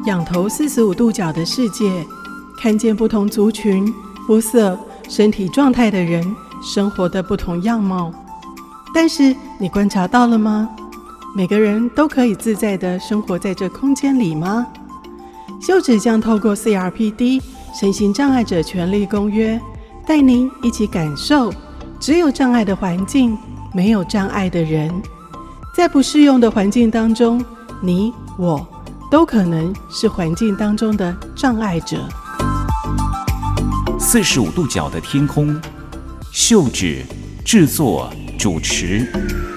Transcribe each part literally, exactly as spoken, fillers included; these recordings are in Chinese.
仰头四十五度角的世界，看见不同族群、肤色、身体状态的人生活的不同样貌。但是你观察到了吗？每个人都可以自在地生活在这空间里吗？秀芷将透过 C R P D 身心障碍者权利公约，带您一起感受只有障碍的环境，没有障碍的人。在不适用的环境当中，你我都可能是环境当中的障碍者。 四十五度角的天空，秀芷制作主持。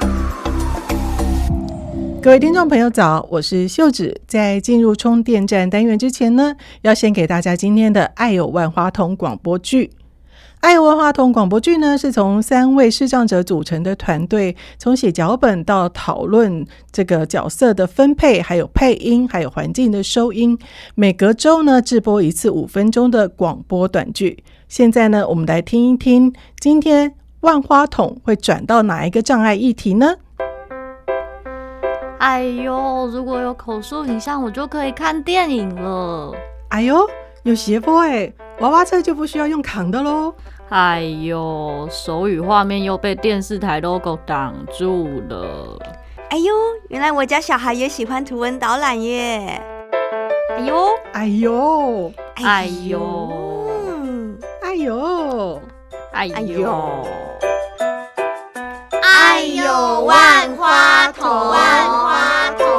各位听众朋友早，我是秀芷。在进入充电站单元之前呢，要先给大家今天的爱有万花筒广播剧。爱有万花筒广播剧呢，是从三位视障者组成的团队，从写脚本到讨论这个角色的分配，还有配音，还有环境的收音，每隔周呢制播一次五分钟的广播短剧。现在呢，我们来听一听今天万花筒会转到哪一个障碍议题呢？ 哎呦，如果有口述影像，我就可以看电影了。 哎呦，有斜坡哎，娃娃车就不需要用扛的咯。 哎呦，手语画面又被电视台 logo 挡住了。 哎呦，原来我家小孩也喜欢图文导览耶。 哎呦， 哎呦， 哎呦， 哎呦， 哎呦， 哎呦，万花筒，万花筒。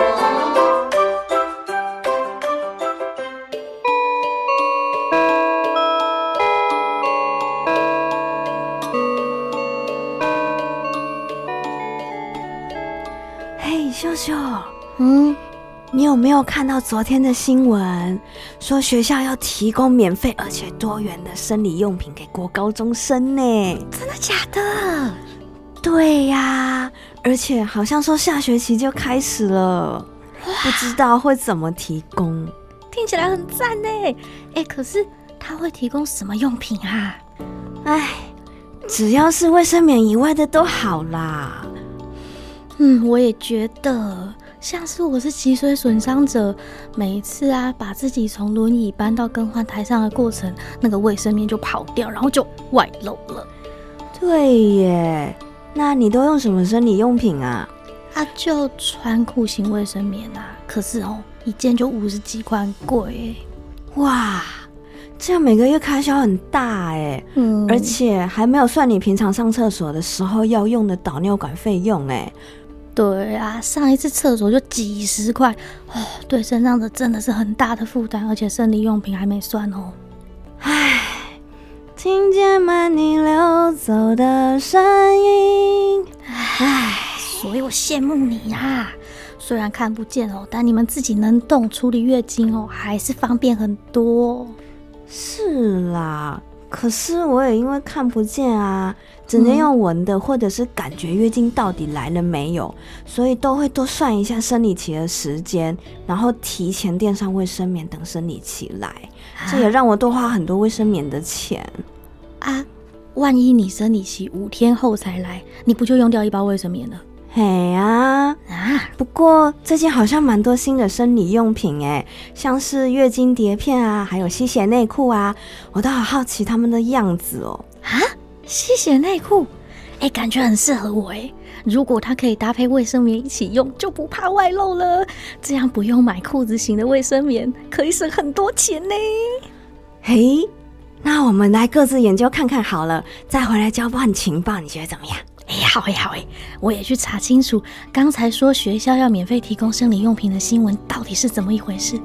嘿，秀秀， 嗯， 你有没有看到昨天的新闻？说学校要提供免费而且多元的生理用品给国高中生呢？ 真的假的？ 对呀，而且好像说下学期就开始了，不知道会怎么提供。 听起来很赞呢。哎，可是他会提供什么用品啊？ 哎，只要是卫生棉以外的都好啦。 嗯，我也觉得，像是我是脊髓损伤者，每一次啊把自己从轮椅搬到更换台上的过程，那个卫生棉就跑掉，然后就外漏了。 对耶，那你都用什么生理用品啊？ 啊，就穿裤型卫生棉啊，可是哦，一件就五十几块，很贵耶。 哇，这样每个月开销很大哎， 嗯， 而且还没有算你平常上厕所的时候要用的导尿管费用哎。 对啊，上一次厕所就几十块哦，对身上的真的是很大的负担，而且生理用品还没算哦。 唉，听见慢你流走的声音， 唉，所以我羡慕你啊。虽然看不见哦，但你们自己能动，处理月经哦，还是方便很多。 是啦，可是我也因为看不见啊，只能用闻的，或者是感觉月经到底来了没有，所以都会多算一下生理期的时间，然后提前垫上卫生棉等生理期来，啊，这也让我多花很多卫生棉的钱啊。万一你生理期五天后才来，你不就用掉一包卫生棉了？ 嘿啊啊！不过最近好像蛮多新的生理用品哎，像是月经碟片啊，还有吸血内裤啊，我都好好奇他们的样子哦。 啊，吸血内裤，哎，感觉很适合我哎。如果它可以搭配卫生棉一起用，就不怕外漏了。这样不用买裤子型的卫生棉，可以省很多钱呢。 嘿，那我们来各自研究看看好了，再回来交换情报，你觉得怎么样？ 哎，好哎好哎，我也去查清楚刚才说学校要免费提供生理用品的新闻到底是怎么一回事。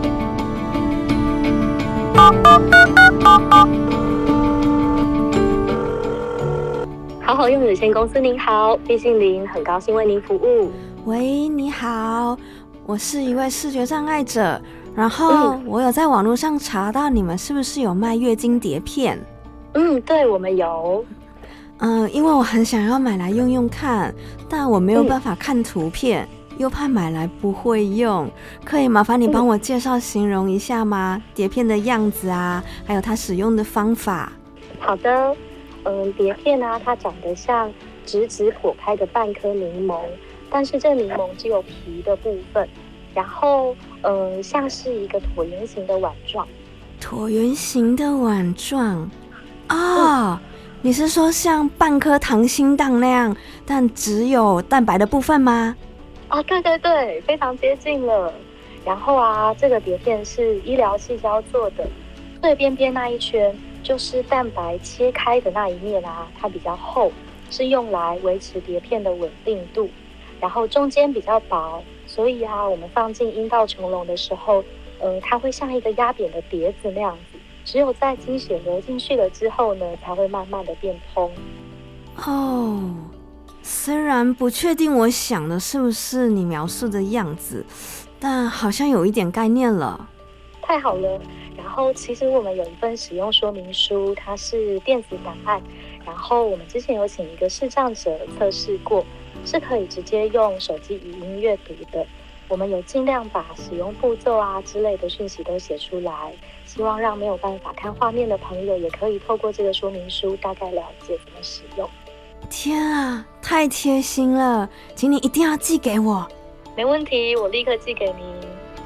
好好用有限公司您好，毕信林很高兴为您服务。 喂，你好，我是一位视觉障碍者，然后我有在网络上查到你们是不是有卖月经碟片？ 嗯，对，我们有。 嗯，因为我很想要买来用用看，但我没有办法看图片，嗯，又怕买来不会用，可以麻烦你帮我介绍形容一下吗？碟片的样子啊，还有它使用的方法。 好的，嗯，碟片啊，它长得像直直剖开的半颗柠檬，但是这柠檬只有皮的部分， 然后呃像是一个椭圆形的碗状。 椭圆形的碗状啊、哦，你是说像半颗溏心蛋那样，但只有蛋白的部分吗？ 啊，对对对，非常接近了。然后啊，这个碟片是医疗细胶做的，最边边那一圈就是蛋白切开的那一面啊，它比较厚，是用来维持碟片的稳定度。然后中间比较薄，所以啊，我们放进阴道穹隆的时候，呃，它会像一个压扁的碟子那样子。只有在经血流进去了之后呢，才会慢慢的变通。 哦，虽然不确定我想的是不是你描述的样子，但好像有一点概念了。 太好了。然后其实我们有一份使用说明书，它是电子档案，然后我们之前有请一个视障者测试过，是可以直接用手机语音阅读的。我们有尽量把使用步骤啊之类的讯息都写出来，希望让没有办法看画面的朋友也可以透过这个说明书大概了解怎么使用。 天啊，太贴心了，请你一定要寄给我。 没问题，我立刻寄给您。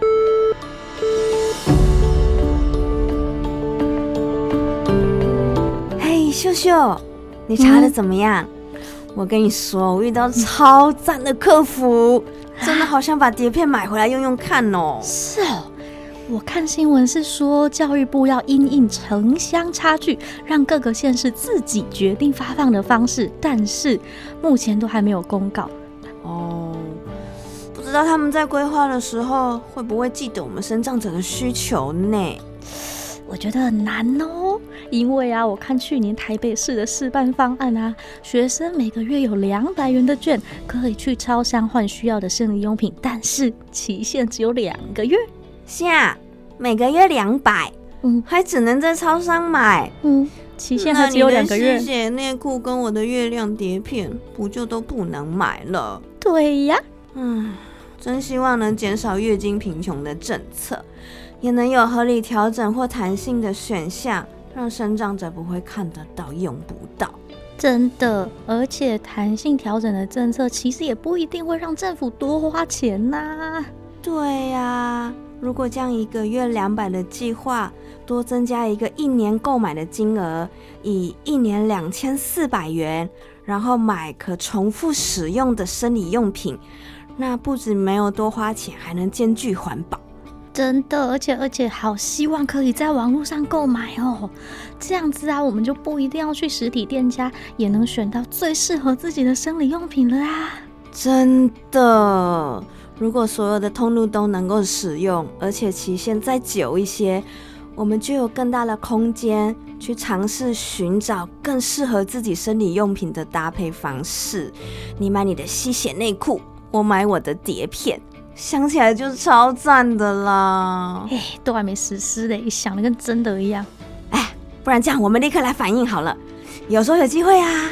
嘿，秀秀，你查的怎么样？嗯、我跟你说，我遇到超赞的客服，真的好想把碟片买回来用用看哦。 是哦，我看新闻是说教育部要因应城乡差距，让各个县市自己决定发放的方式，但是目前都还没有公告。 哦，不知道他们在规划的时候会不会记得我们身障者的需求呢？ 我觉得很难哦，因为啊，我看去年台北市的示范方案啊，学生每个月有两百元的券，可以去超商换需要的生理用品，但是期限只有两个月。 是啊，每个月两百， 嗯， 还只能在超商买， 嗯，期限还只有两个月。 那你的湿血内裤跟我的月亮碟片，不就都不能买了？ 对呀， 嗯，真希望能减少月经贫穷的政策。也能有合理调整或弹性的选项，让身障者不会看得到用不到。 真的，而且弹性调整的政策其实也不一定会让政府多花钱啊。 对呀、啊，如果将一个月两百的计划多增加一个一年购买的金额，以一年两千四百元，然后买可重复使用的生理用品，那不止没有多花钱，还能兼具环保。 真的，而且而且好希望可以在网络上购买哦，这样子啊，我们就不一定要去实体店家，也能选到最适合自己的生理用品了啊！ 真的，如果所有的通路都能够使用，而且期限再久一些，我们就有更大的空间去尝试寻找更适合自己生理用品的搭配方式。你买你的吸血内裤，我买我的碟片。想起来就超赞的啦！ 哎，都还没实施嘞，想的跟真的一样。 哎，不然这样，我们立刻来反应好了，有时候有机会啊！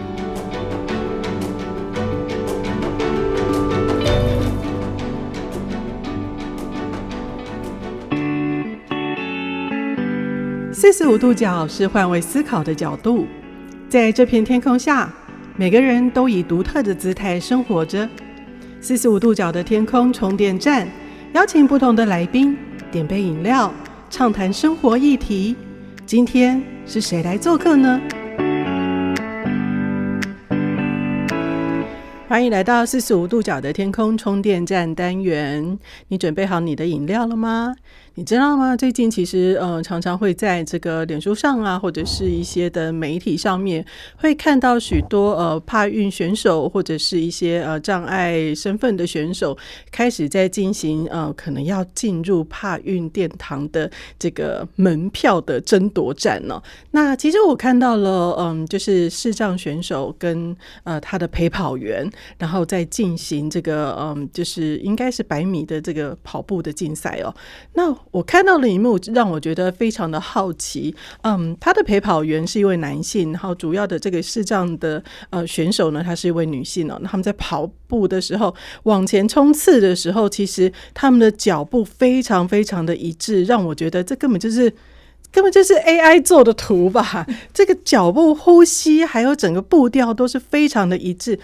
四十五度角是换位思考的角度，在这片天空下，每个人都以独特的姿态生活着。四十五度角的天空充电站，邀请不同的来宾点杯饮料，畅谈生活议题。今天是谁来做客呢？欢迎来到四十五度角的天空充电站单元。你准备好你的饮料了吗？你知道吗？最近其实呃常常会在这个脸书上啊，或者是一些的媒体上面，会看到许多呃帕运选手或者是一些呃障碍身份的选手，开始在进行呃可能要进入帕运殿堂的这个门票的争夺战呢、哦。那其实我看到了，嗯，就是视障选手跟呃他的陪跑员，然后再进行这个嗯，就是应该是百米的这个跑步的竞赛哦。那我看到了一幕，让我觉得非常的好奇。嗯，他的陪跑员是一位男性，然后主要的这个视障的呃选手呢，他是一位女性哦。那他们在跑步的时候，往前冲刺的时候，其实他们的脚步非常非常的一致，让我觉得这根本就是根本就是 A I 做的图吧。这个脚步、呼吸还有整个步调都是非常的一致。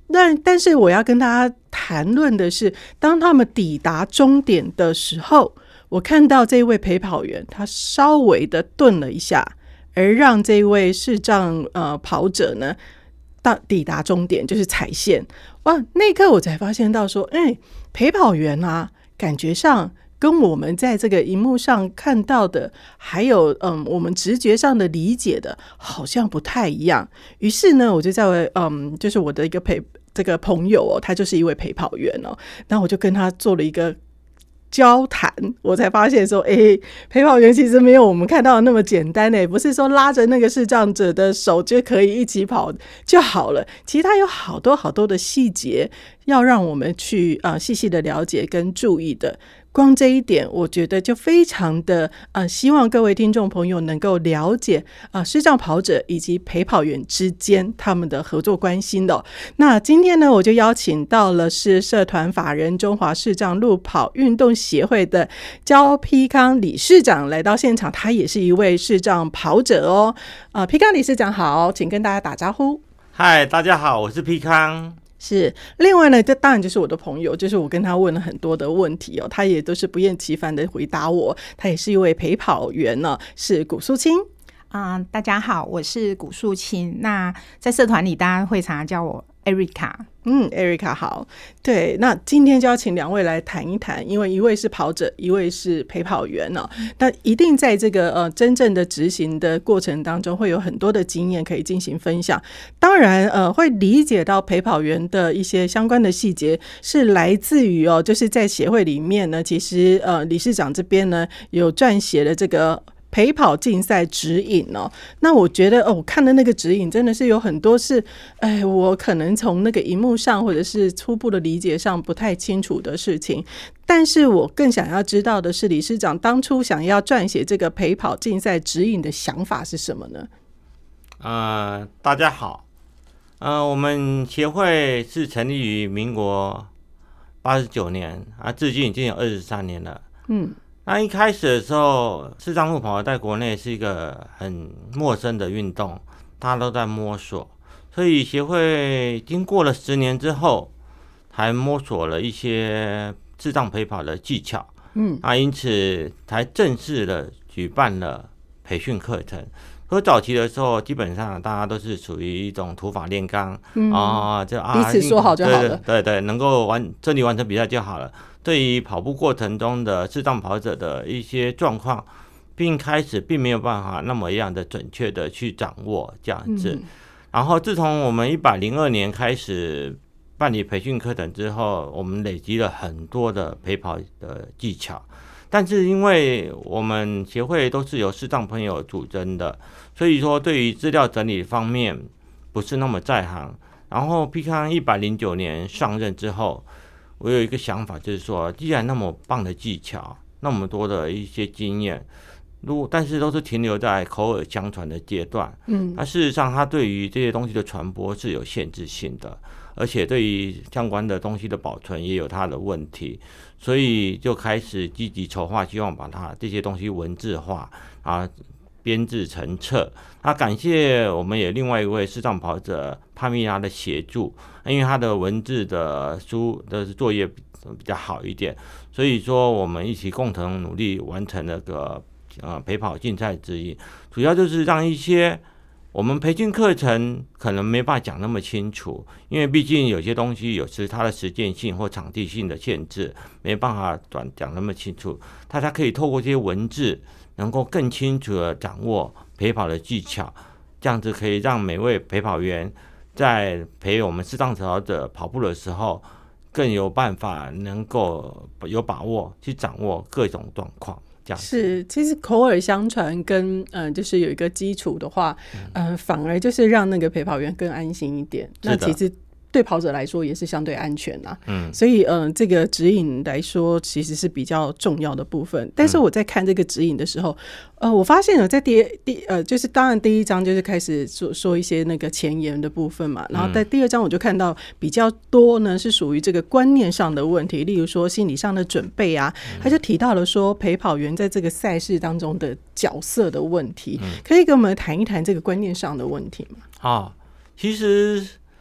但但是我要跟大家谈论的是，当他们抵达终点的时候，我看到这位陪跑员他稍微的顿了一下，而让这位视障呃跑者呢到抵达终点，就是踩线。哇，那一刻我才发现到说，哎、欸，陪跑员啊，感觉上跟我们在这个荧幕上看到的，还有嗯我们直觉上的理解的，好像不太一样。于是呢，我就在嗯，就是我的一个陪这个朋友哦，他就是一位陪跑员哦，然后我就跟他做了一个交谈，我才发现说，哎、欸，陪跑员其实没有我们看到的那么简单诶，不是说拉着那个视障者的手就可以一起跑就好了。其实他有好多好多的细节要让我们去啊、呃、细细的了解跟注意的。光这一点，我觉得就非常的呃，希望各位听众朋友能够了解啊、呃，视障跑者以及陪跑员之间他们的合作关系的、哦。那今天呢，我就邀请到了是社团法人中华视障路跑运动协会的焦丕康理事长来到现场，他也是一位视障跑者哦。啊、呃，丕康理事长好，请跟大家打招呼。 嗨，大家好，我是丕康。 是，另外呢，这当然就是我的朋友，就是我跟他问了很多的问题哦，他也都是不厌其烦的回答我。他也是一位陪跑员呢，是古素清。 啊、呃，大家好，我是古素清。那在社团里，大家会常常叫我 Erica。 嗯 ，Erica 好。对，那今天就要请两位来谈一谈，因为一位是跑者，一位是陪跑员呢、哦。那一定在这个呃真正的执行的过程当中，会有很多的经验可以进行分享。当然，呃，会理解到陪跑员的一些相关的细节，是来自于哦，就是在协会里面呢，其实呃理事长这边呢有撰写了这个陪跑竞赛指引哦，那我觉得哦，我看的那个指引真的是有很多是，哎，我可能从那个荧幕上或者是初步的理解上不太清楚的事情，但是我更想要知道的是，理事长当初想要撰写这个陪跑竞赛指引的想法是什么呢？ 呃，大家好，呃，我们协会是成立于民国八十九年啊，至今已经有二十三年了。嗯。那一开始的时候，视障路跑在国内是一个很陌生的运动，大家都在摸索，所以协会经过了十年之后，才摸索了一些视障陪跑的技巧，嗯，啊，因此才正式的举办了培训课程。和早期的时候，基本上大家都是属于一种土法炼钢，嗯啊，就啊， 彼此说好就好了， 对对 对, 对，能够完顺利完成比赛就好了。对于跑步过程中的视障跑者的一些状况，并开始并没有办法那么样的准确的去掌握这样子。嗯、然后自从我们一百零二年开始办理培训课程之后，我们累积了很多的陪跑的技巧。但是因为我们协会都是由视障朋友组成的，所以说对于资料整理方面不是那么在行。然后丕康一百零九年上任之后，我有一个想法，就是说，既然那么棒的技巧，那么多的一些经验，如果但是都是停留在口耳相传的阶段，嗯，那事实上，它对于这些东西的传播是有限制性的，而且对于相关的东西的保存也有它的问题，所以就开始积极筹划，希望把它这些东西文字化啊，编制成册。那感谢我们也另外一位视障跑者帕米拉的协助，因为他的文字的书的作业比较好一点，所以说我们一起共同努力完成那个呃陪跑竞赛指引，主要就是让一些我们培训课程可能没办法讲那么清楚，因为毕竟有些东西有时它的实践性或场地性的限制，没办法讲那么清楚，大家可以透过这些文字能够更清楚的掌握陪跑的技巧，这样子可以让每位陪跑员在陪我们视障跑者跑步的时候，更有办法能够有把握去掌握各种状况。 是，其实口耳相传跟呃，就是有一个基础的话，嗯、呃，反而就是让那个陪跑员更安心一点。那其实对跑者来说也是相对安全啦。嗯，所以嗯、呃，这个指引来说其实是比较重要的部分。但是我在看这个指引的时候，呃，我发现了在第第呃，就是当然第一章就是开始说说一些那个前言的部分嘛，然后在第二章我就看到比较多呢是属于这个观念上的问题，例如说心理上的准备啊，他就提到了说陪跑员在这个赛事当中的角色的问题，可以跟我们谈一谈这个观念上的问题吗？ 啊，其实。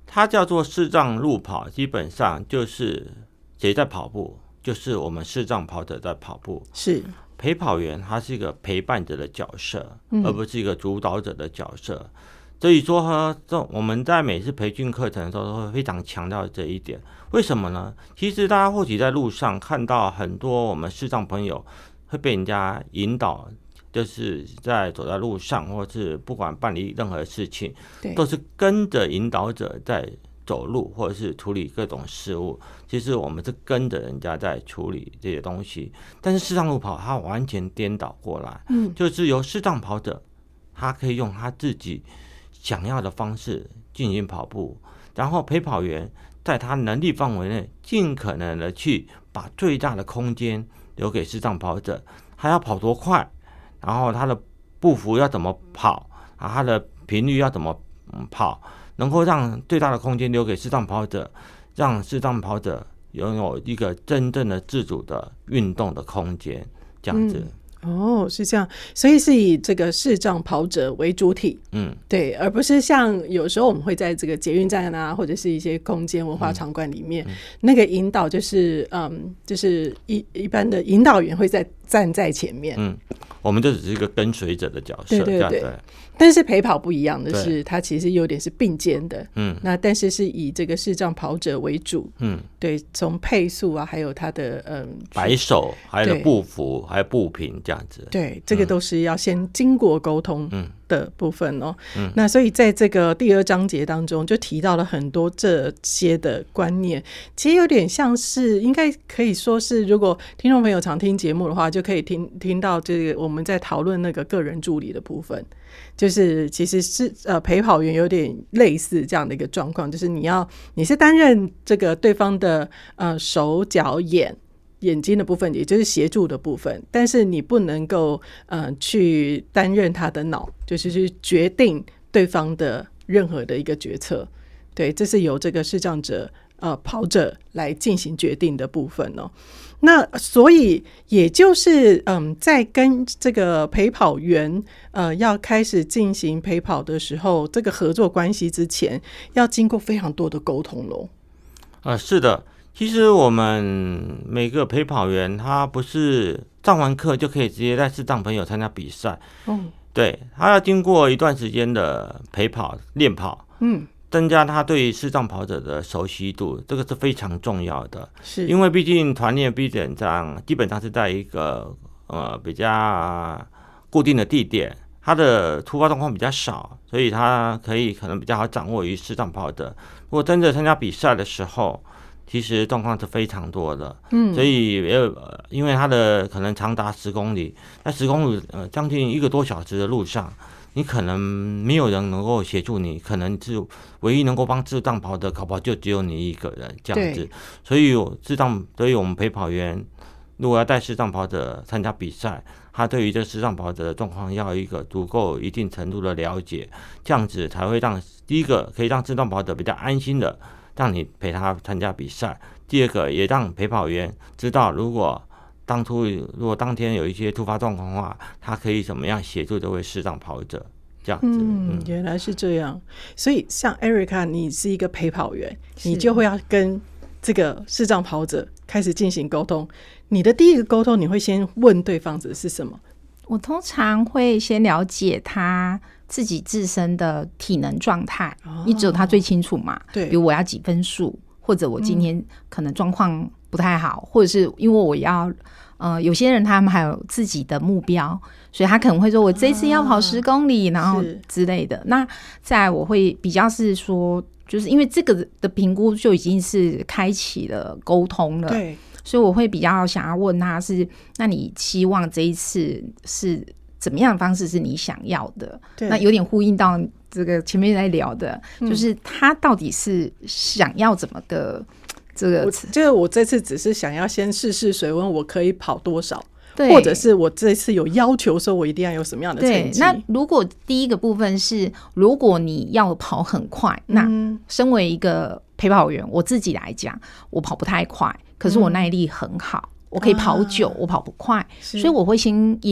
它叫做视障路跑，基本上就是谁在跑步，就是我们视障跑者在跑步。 是陪跑员他是一个陪伴者的角色，嗯、而不是一个主导者的角色。所以说呢，这我们在每次培训课程的时候都会非常强调这一点。为什么呢？其实大家或许在路上看到很多我们视障朋友会被人家引导，就是在走在路上，或是不管办理任何事情，都是跟着引导者在走路，或者是处理各种事物。其实我们是跟着人家在处理这些东西，但是视障路跑它完全颠倒过来，嗯，就是由视障跑者，他可以用他自己想要的方式进行跑步，然后陪跑员在他能力范围内尽可能的去把最大的空间留给视障跑者，他要跑多快，然后他的步幅要怎么跑，啊，他的频率要怎么跑，能够让最大的空间留给视障跑者，让视障跑者拥有一个真正的自主的运动的空间，这样子。 嗯哦，是这样，所以是以这个视障跑者为主体， 嗯， 对，而不是像有时候我们会在这个捷运站啊，或者是一些空间文化场馆里面，嗯嗯、那个引导就是嗯，就是一一般的引导员会在站在前面， 嗯，我们就只是一个跟随者的角色， 对对对。但是陪跑不一样的是，它其实有点是并肩的，嗯，那但是是以这个视障跑者为主，嗯，对，从配速啊，还有它的嗯摆手，还有步幅，还有步频这样子， 对，这个都是要先经过沟通的部分哦。嗯，那所以在这个第二章节当中，就提到了很多这些的观念，其实有点像是，应该可以说是，如果听众朋友常听节目的话，就可以听听到这个我们在讨论那个个人助理的部分。就是其实是呃陪跑员有点类似这样的一个状况，就是你要你是担任这个对方的呃手脚眼眼睛的部分，也就是协助的部分，但是你不能够呃去担任他的脑，就是去决定对方的任何的一个决策。对，这是由这个视障者呃跑者来进行决定的部分哦。那所以也就是嗯，在跟这个陪跑员呃要开始进行陪跑的时候，这个合作关系之前，要经过非常多的沟通咯。 呃，是的，其实我们每个陪跑员他不是上完课就可以直接带视障朋友参加比赛，嗯，对，他要经过一段时间的陪跑练跑，嗯。增加他对视障跑者的熟悉度，这个是非常重要的。是因为毕竟团练基本上基本上是在一个呃比较固定的地点，他的突发状况比较少，所以他可以可能比较好掌握于视障跑者。如果真的参加比赛的时候，其实状况是非常多的。嗯，所以也有因为他的可能长达十公里，在十公里呃将近一个多小时的路上。你可能没有人能够协助你，可能是唯一能够帮视障跑的，搞不好就只有你一个人这样子。所以视障，所以我们陪跑员如果要带视障跑者参加比赛，他对于这视障跑者的状况要有一个足够一定程度的了解，这样子才会让第一个可以让视障跑者比较安心的让你陪他参加比赛，第二个也让陪跑员知道如果。当初如果当天有一些突发状况的话，他可以怎么样协助这位视障跑者这样子。 嗯，原来是这样。所以像 Erica 你是一个陪跑员，你就会要跟这个视障跑者开始进行沟通。你的第一个沟通，你会先问对方的是什么？ 我通常会先了解他自己自身的体能状态，哦，你只有他最清楚嘛。对，比如我要几分数，或者我今天可能状况不太好，嗯，或者是因为我要呃，有些人他们还有自己的目标，所以他可能会说我这次要跑十公里，啊，然后之类的。那再来我会比较是说，就是因为这个的评估就已经是开启了沟通了，对，所以我会比较想要问他是，那你期望这一次是怎么样的方式是你想要的？那有点呼应到这个前面在聊的，嗯，就是他到底是想要怎么个。这个这个我这次只是想要先试试水温，我可以跑多少，或者是我这次有要求说我一定要有什么样的成绩。 对，那如果第一个部分是如果你要跑很快，那身为一个陪跑员，我自己来讲我跑不太快，可是我耐力很好，嗯，我可以跑久，啊，我跑不快，所以我会先也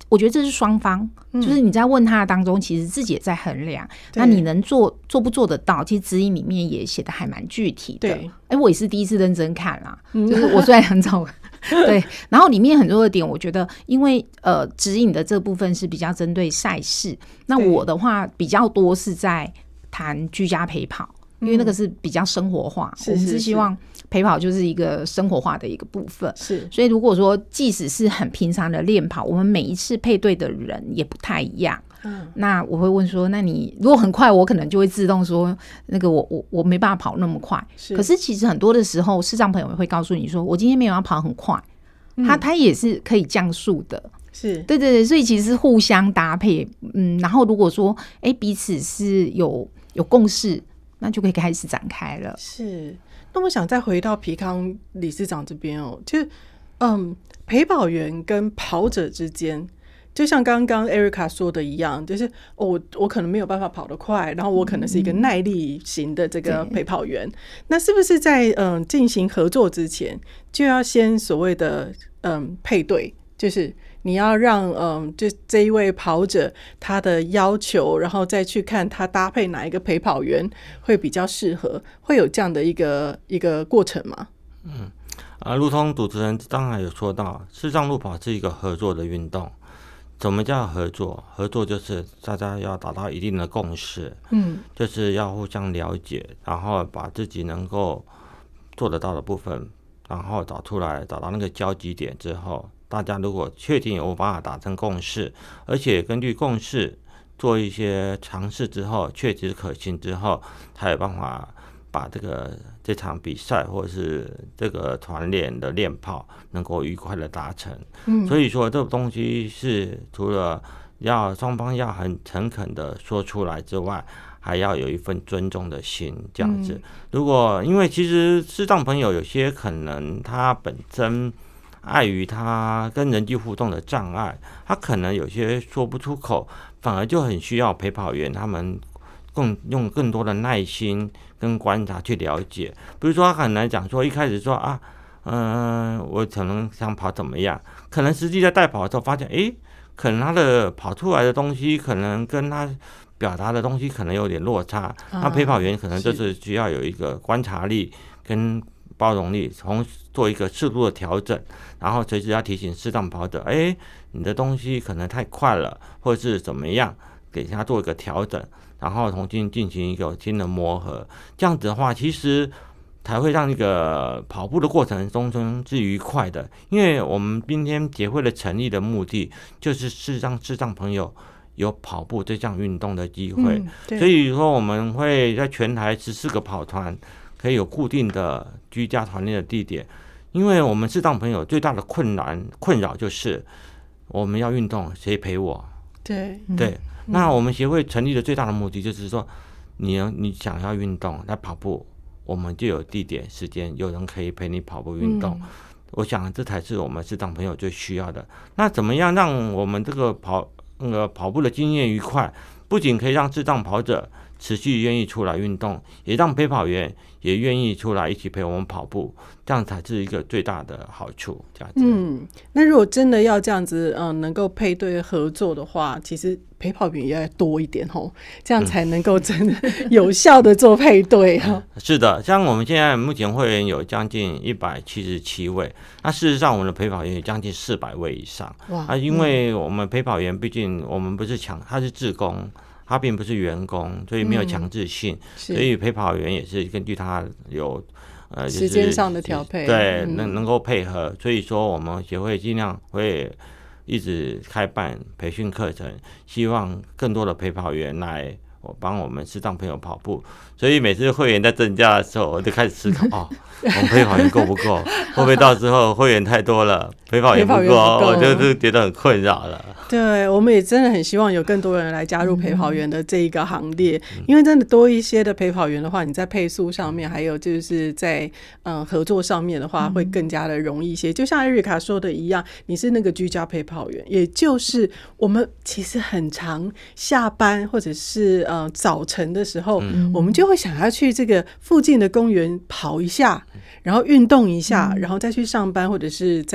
我觉得这是双方、嗯、就是你在问他的当中其实自己也在衡量，那你能做做不做得到，其实指引里面也写的还蛮具体的。对，哎，我也是第一次认真看啦、嗯、就是我虽然很早对，然后里面很多的点我觉得因为呃指引的这部分是比较针对赛事，那我的话比较多是在谈居家陪跑，因为那个是比较生活化、嗯、我们是希望陪跑就是一个生活化的一个部分，是，所以如果说即使是很平常的练跑，我们每一次配对的人也不太一样。嗯，那我会问说，那你如果很快，我可能就会自动说，那个我我我没办法跑那么快。是，可是其实很多的时候，视障朋友会告诉你说，我今天没有要跑很快，嗯、他他也是可以降速的。是，对对对，所以其实是互相搭配，嗯，然后如果说，哎，彼此是有有共识，那就可以开始展开了。 是。那我想再回到皮康理事长这边哦，就是嗯，陪跑员跟跑者之间，就像刚刚 Erica 说的一样，就是、哦、我我可能没有办法跑得快，然后我可能是一个耐力型的这个陪跑员，嗯、那是不是在嗯进行合作之前，就要先所谓的嗯配对，就是你要让嗯，就这一位跑者他的要求，然后再去看他搭配哪一个陪跑员会比较适合，会有这样的一个一个过程吗？ 嗯啊，如同主持人刚才有说到，视障路跑是一个合作的运动。怎么叫合作？合作就是大家要达到一定的共识，嗯，就是要互相了解，然后把自己能够做得到的部分，然后找出来，找到那个交集点之后。大家如果确定有办法达成共识，而且根据共识做一些尝试之后，确实可行之后，才有办法把这个这场比赛或者是这个团练的练跑能够愉快的达成。嗯，所以说这个东西是除了要双方要很诚恳的说出来之外，还要有一份尊重的心，这样子。嗯、如果因为其实视障朋友有些可能他本身。碍于他跟人际互动的障碍，他可能有些说不出口，反而就很需要陪跑员他们更用更多的耐心跟观察去了解。比如说他很难讲说一开始说啊，嗯、呃，我可能想跑怎么样，可能实际在带跑的时候发现，诶，可能他的跑出来的东西可能跟他表达的东西可能有点落差，那、啊、陪跑员可能就是需要有一个观察力跟包容力，从做一个适度的调整，然后随时要提醒视障跑者，哎，你的东西可能太快了，或者是怎么样，给他做一个调整，然后重新进行一个新的磨合。这样子的话，其实才会让一个跑步的过程中中是愉快的。因为我们今天协会的成立的目的，就是让视障朋友有跑步这项运动的机会。嗯、所以说，我们会在全台十四个跑团。可以有固定的居家团练的地点，因为我们视障朋友最大的困难困扰就是我们要运动，谁陪我？对对、嗯，那我们协会成立的最大的目的就是说，你你想要运动来跑步，我们就有地点、时间，有人可以陪你跑步运动。嗯、我想这才是我们视障朋友最需要的。那怎么样让我们这个跑那个跑步的经验愉快？不仅可以让视障跑者持续愿意出来运动，也让陪跑员也愿意出来一起陪我们跑步，这样才是一个最大的好处。这样子， 嗯，那如果真的要这样子，嗯、呃，能够配对合作的话，其实陪跑员也要多一点吼，这样才能够真的有效的做配对哈、 嗯。是的，像我们现在目前会员有将近一百七十七位，那事实上我们的陪跑员有将近四百位以上。哇，啊，因为我们陪跑员毕竟我们不是强，他是志工。他并不是员工，所以没有强制性，嗯、所以陪跑员也是根据他有呃、就是、 时间上的调配， 对，嗯、能能够配合。所以说，我们协会尽量会一直开办培训课程，希望更多的陪跑员来我帮我们视障朋友跑步。所以每次会员在增加的时候，我就开始思考哦，我们陪跑员够不够？会不会到时候会员太多了，陪跑员不够，我就是觉得很困扰了。 对，我们也真的很希望有更多人来加入陪跑员的这一个行列，嗯、因为真的多一些的陪跑员的话，你在配速上面，还有就是在嗯合作上面的话，会更加的容易一些。就像艾瑞卡说的一样，你是那个居家陪跑员，也就是我们其实很常下班或者是呃早晨的时候，嗯、我们就会想要去这个附近的公园跑一下，然后运动一下，嗯、然后再去上班或者是再再回。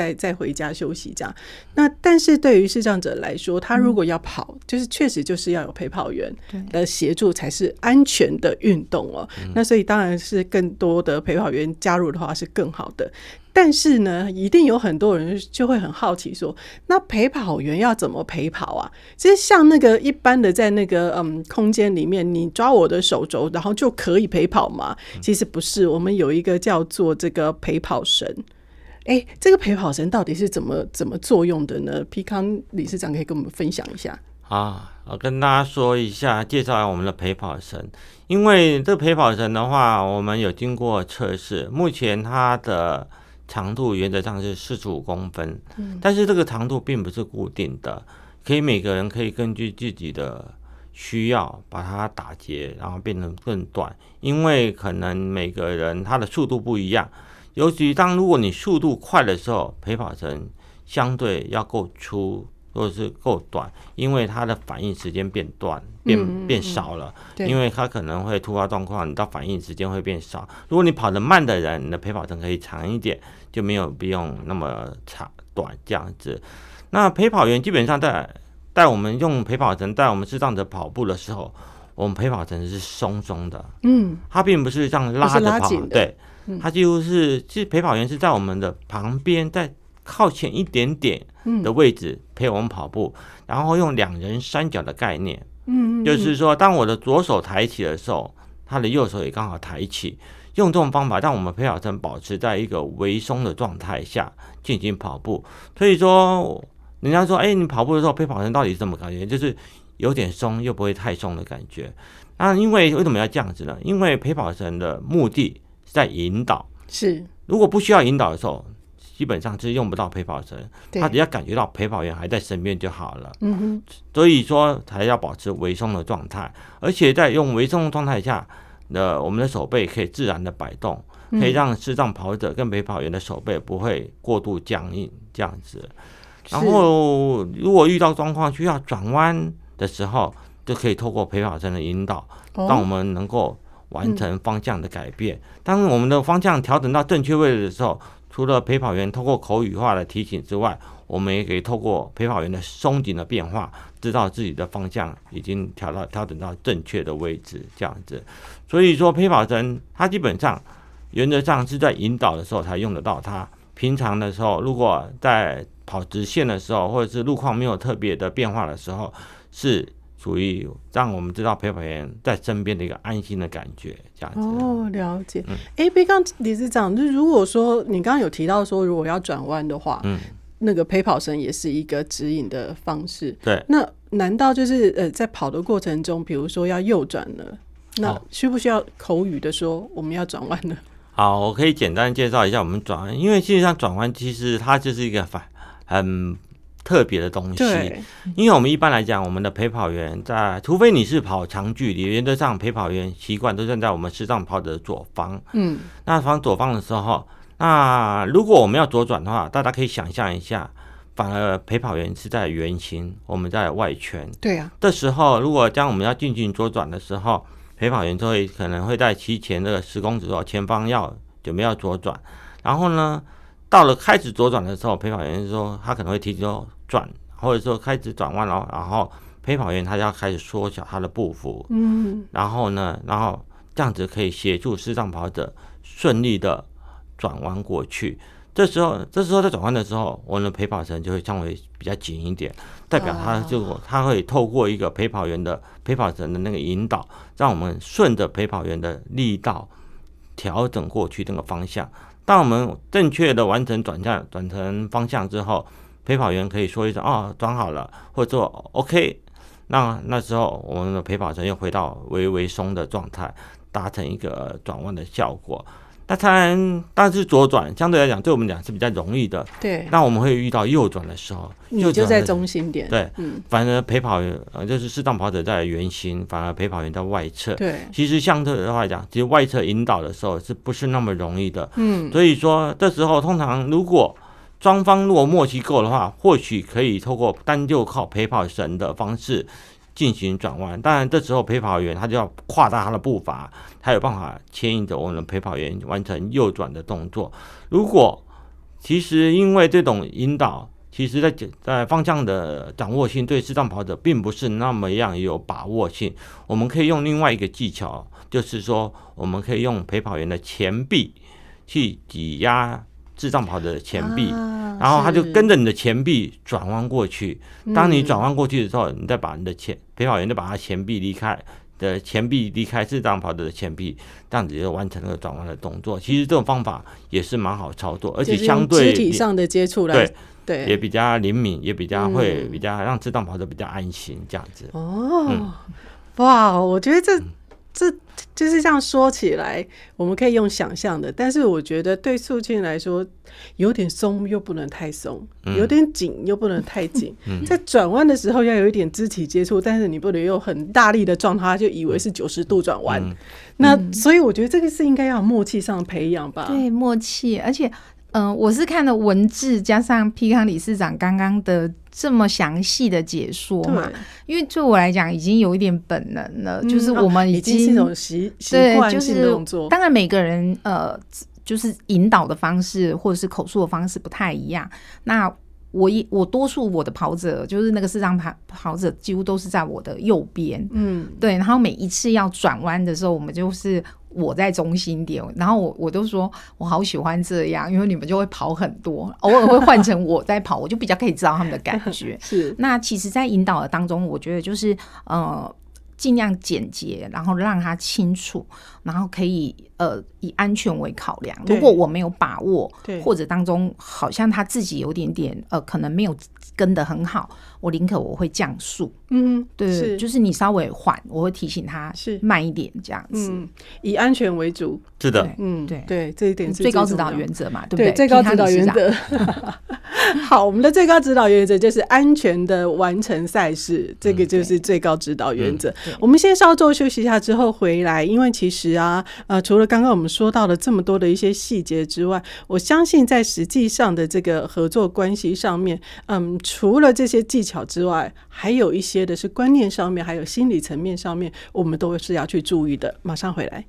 回家休息这样。那但是对于视障者来说，他如果要跑，嗯、就是确实就是要有陪跑员的协助才是安全的运动哦。那所以当然是更多的陪跑员加入的话是更好的。但是呢，一定有很多人就会很好奇说，那陪跑员要怎么陪跑啊？其实像那个一般的在那个嗯空间里面，你抓我的手肘，然后就可以陪跑吗？其实不是，我们有一个叫做这个陪跑绳。哎，这个陪跑绳到底是怎么怎么作用的呢？皮康理事长可以跟我们分享一下。 啊，我跟大家说一下，介绍一下我们的陪跑绳。因为这个陪跑绳的话，我们有经过测试，目前它的长度原则上是四十五公分，嗯，但是这个长度并不是固定的，可以每个人可以根据自己的需要把它打结，然后变成更短，因为可能每个人他的速度不一样，尤其当如果你速度快的时候，陪跑绳相对要够粗或者是够短，因为它的反应时间变短变、嗯、变少了，因为它可能会突发状况，你到反应时间会变少。如果你跑得慢的人，你的陪跑绳可以长一点，就没有不用那么长短这样子。那陪跑员基本上在带我们用陪跑绳带我们视障者跑步的时候，我们陪跑绳是松松的，嗯，它并不是这样拉着跑，对，它几乎是，其实陪跑员是在我们的旁边，在靠前一点点的位置陪我们跑步，然后用两人三脚的概念，嗯，就是说，当我的左手抬起的时候，他的右手也刚好抬起，用这种方法让我们陪跑绳保持在一个微松的状态下进行跑步。所以说，人家说，哎、欸，你跑步的时候陪跑绳到底是怎么感觉？就是有点松又不会太松的感觉。那因为为什么要这样子呢？因为陪跑绳的目的是在引导，是如果不需要引导的时候，基本上是用不到陪跑绳，他只要感觉到陪跑员还在身边就好了。嗯哼，所以说才要保持微松的状态，而且在用微松的状态下，呃，我们的手背可以自然的摆动，可以让视障跑者跟陪跑员的手背不会过度僵硬这样子。然后，如果遇到状况需要转弯的时候，就可以透过陪跑绳的引导，让我们能够完成方向的改变。当我们的方向调整到正确位置的时候，除了陪跑员透过口语化的提醒之外，我们也可以透过陪跑员的松紧的变化，知道自己的方向已经调到调整到正确的位置，这样子。所以说，陪跑绳它基本上原则上是在引导的时候才用得到它。平常的时候，如果在跑直线的时候，或者是路况没有特别的变化的时候，是属于让我们知道陪跑员在身边的一个安心的感觉，这样子。 哦，了解。哎、嗯，被刚理事长，就如果说你刚刚有提到说，如果要转弯的话，嗯，那个陪跑绳也是一个指引的方式。对。那难道就是呃，在跑的过程中，比如说要右转了，那需不需要口语的说我们要转弯了？ 好，我可以简单介绍一下我们转弯，因为事实上转弯其实它就是一个反很特别的东西。因为我们一般来讲，我们的陪跑员在，除非你是跑长距离，原则上陪跑员习惯都站在我们视障跑者的左方。嗯，那往左方的时候，那如果我们要左转的话，大家可以想象一下，反而陪跑员是在圆心，我们在外圈。对啊，这时候如果将我们要进行左转的时候，陪跑员就会可能会在其前的十公尺左右前方要准备要左转，然后呢，到了开始左转的时候，陪跑员说他可能会提前转，或者说开始转弯了，然后陪跑员他就要开始缩小他的步幅，嗯，然后呢，然后这样子可以协助视障跑者顺利的转弯过去。这时候，这时候在转弯的时候，我们的陪跑绳就会稍微比较紧一点，代表他就他会透过一个陪跑员的陪跑绳的那个引导，让我们顺着陪跑员的力道调整过去那个方向。当我们正确的完成转向转成方向之后，陪跑员可以说一声哦转好了，或者说 OK， 那那时候我们的陪跑绳又回到微微松的状态，达成一个转弯的效果。那当然，但是左转相对来讲，对我们讲是比较容易的。对。那我们会遇到右转的时候， 你就在中心点。 对，嗯。反而陪跑员呃，就是视障跑者在圆心，反而陪跑员在外侧。对。其实相对的话讲，其实外侧引导的时候是不是那么容易的？嗯。所以说，这时候通常如果双方如果默契够的话，或许可以透过单就靠陪跑绳的方式进行转弯。当然，这时候陪跑员他就要扩大他的步伐，他有办法牵引着我们的陪跑员完成右转的动作。如果其实因为这种引导，其实在在方向的掌握性对视障跑者并不是那么样有把握性。我们可以用另外一个技巧，就是说我们可以用陪跑员的前臂去挤压视障跑者的前臂，啊、然后他就跟着你的前臂转弯过去。当你转弯过去的时候，你再把你的前陪跑员再把他前臂离开。的前臂离开视障跑者的前臂，这样子就完成那个转弯的动作。其实这种方法也是蛮好操作，而且相对肢体上的接触来， 对对， 也比较灵敏，也比较会、嗯、比较让视障跑者比较安心这样子。 哦，嗯、哇，我觉得这这就是这样说起来，我们可以用想象的，但是我觉得对肃清来说，有点松又不能太松， 嗯、 有点紧又不能太紧。嗯、在转弯的时候要有一点肢体接触，但是你不能用很大力的撞它，就以为是九十度转弯。嗯、那所以我觉得这个是应该要默契上培养吧。 对，默契，而且。嗯、呃，我是看了文字加上丕康理事长刚刚的这么详细的解说嘛，因为对我来讲已经有一点本能了，嗯、就是我们已经、 哦、已经是一种习习惯性的动作。 就是、当然每个人呃，就是引导的方式或者是口述的方式不太一样。那我我多数我的跑者就是那个视障跑跑者几乎都是在我的右边，嗯，对。然后每一次要转弯的时候，我们就是我在中心点，然后我我都说我好喜欢这样，因为你们就会跑很多，偶尔会换成我在跑，我就比较可以知道他们的感觉。 是。 那其实，在引导的当中，我觉得就是呃。尽量简洁，然后让它清楚，然后可以呃以安全为考量。如果我没有把握，或者当中好像他自己有点点呃可能没有跟得很好，我宁可我会降速。嗯，对，是就是你稍微缓，我会提醒他慢一点这样子， 嗯、以安全为主。 是的， 嗯，对对，这一点是最高指导原则嘛，对不对？ 对，最高指导原则。好，我们的最高指导原则就是安全的完成赛事，这个就是最高指导原则。嗯、我们先稍作休息一下，之后回来，因为其实啊，呃，除了刚刚我们说到的这么多的一些细节之外，我相信在实际上的这个合作关系上面，嗯，除了这些技巧之外，还有一些的是观念上面，还有心理层面上面，我们都是要去注意的。马上回来。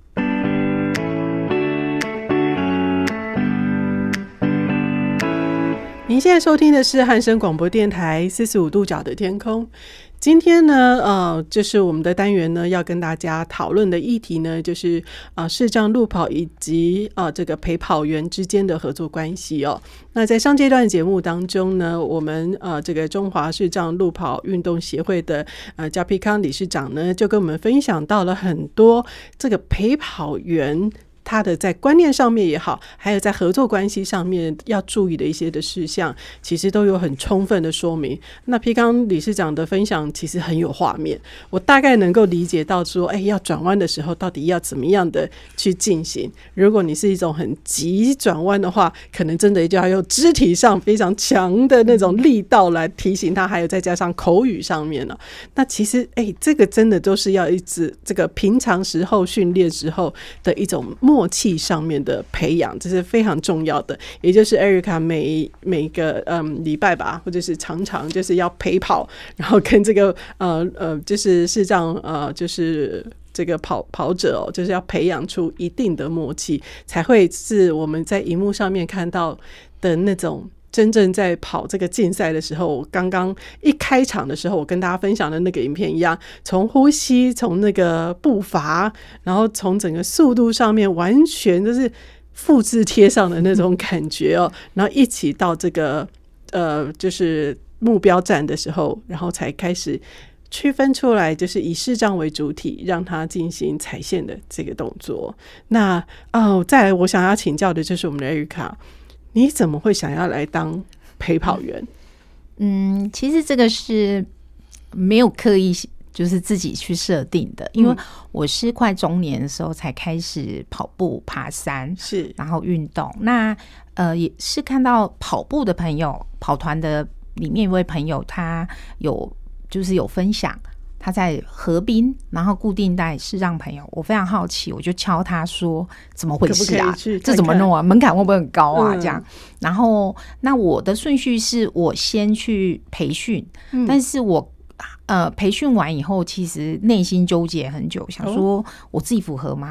您现在收听的是汉声广播电台四十五度角的天空。今天呢，呃，就是我们的单元呢，要跟大家讨论的议题呢，就是呃视障路跑以及呃这个陪跑员之间的合作关系哦。那在上阶段的节目当中呢，我们呃这个中华视障路跑运动协会的呃焦丕康理事长呢，就跟我们分享到了很多这个陪跑员他的在观念上面也好，还有在合作关系上面要注意的一些的事项，其实都有很充分的说明。那丕康理事长的分享其实很有画面，我大概能够理解到说，哎，要转弯的时候到底要怎么样的去进行。如果你是一种很急转弯的话，可能真的就要用肢体上非常强的那种力道来提醒他，还有再加上口语上面了。那其实，哎，这个真的都是要一直这个平常时候训练时候的一种默契上面的培养，这是非常重要的。也就是 Erica 每每个嗯礼拜吧，或者是常常就是要陪跑，然后跟这个呃呃就是视障呃就是这个跑跑者哦，就是要培养出一定的默契，才会是我们在荧幕上面看到的那种。真正在跑这个竞赛的时候，我刚刚一开场的时候，我跟大家分享的那个影片一样，从呼吸，从那个步伐，然后从整个速度上面，完全就是复制贴上的那种感觉哦。然后一起到这个呃，就是目标站的时候，然后才开始区分出来，就是以视障为主体，让它进行踩线的这个动作。那哦，再来我想要请教的就是我们的 Erica。你怎么会想要来当陪跑员？ 嗯，其实这个是没有刻意就是自己去设定的，因为我是快中年的时候才开始跑步、爬山，是然后运动。那呃也是看到跑步的朋友，跑团的里面一位朋友，他有就是有分享。他在河滨，然后固定带视障朋友，我非常好奇，我就敲他说怎么回事啊？可不可以去看看这怎么弄啊？门槛会不会很高啊？嗯、这样，然后那我的顺序是我先去培训，嗯、但是我呃培训完以后，其实内心纠结很久，想说我自己符合吗？